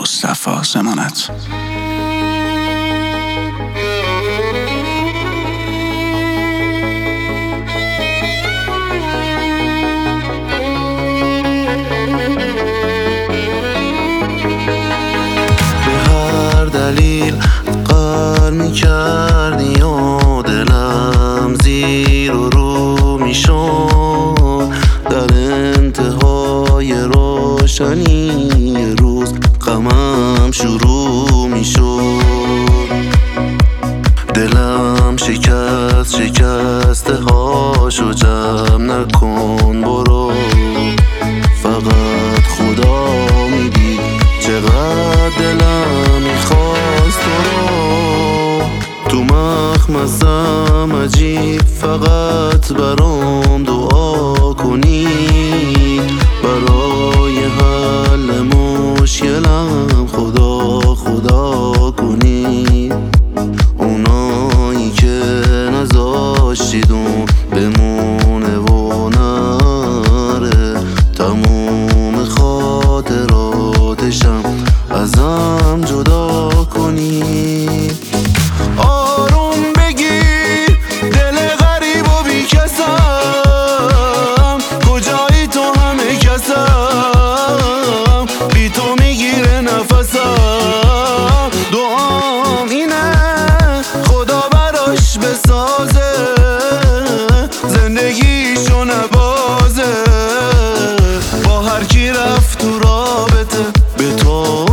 مصطفی ضمانت. به هر دلیل قهر می‌کردی و دلم زیر و رو می‌شد. در انتهای روشنی روز غمم شروع می‌شد. دلم شکسته هاشو جمع نکن برو، فقط خدا میدید چقدر دلم میخواست تو مخمسم عجیب فقط برام دعا کنی، برای حل مشکلم خدا کنی. اونایی که نذاشتیدون بمونه و نره، تموم خاطراتشم ازم جدا کنی. آروم بگیر دل غریب و بی کسم، کجایی تو همه کسم، بی تو میگیره نفسم. دعام اینه خدا براش بسازه، زندگیشو نبازه، با هر کی رفت تو رابطه به تازه.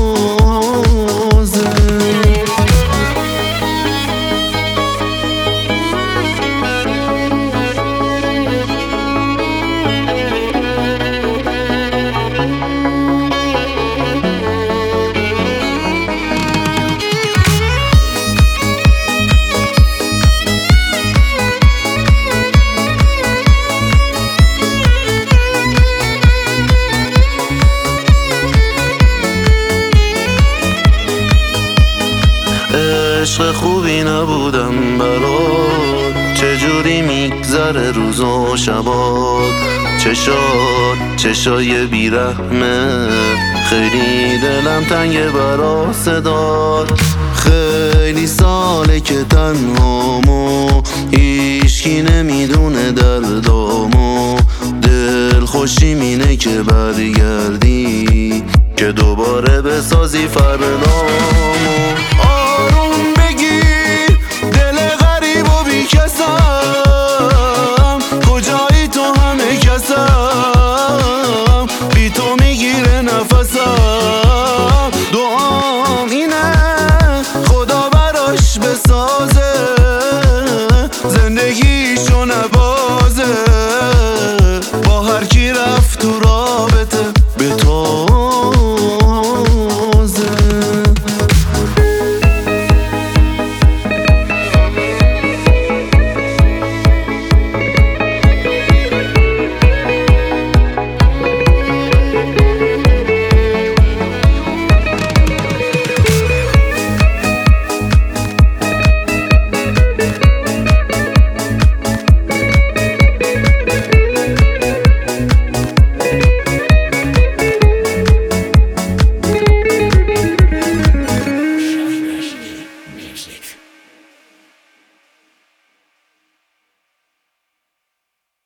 عشق خوبی نبودم برات، چجوری میگذره روز و شبات. چشای بیرحمه، خیلی دلم تنگه برا صدات. خیلی ساله که تنهامو، هیچکی نمیدونه دردامو. دل خوشیم اینه که برگردی، که دوباره بسازی فردا.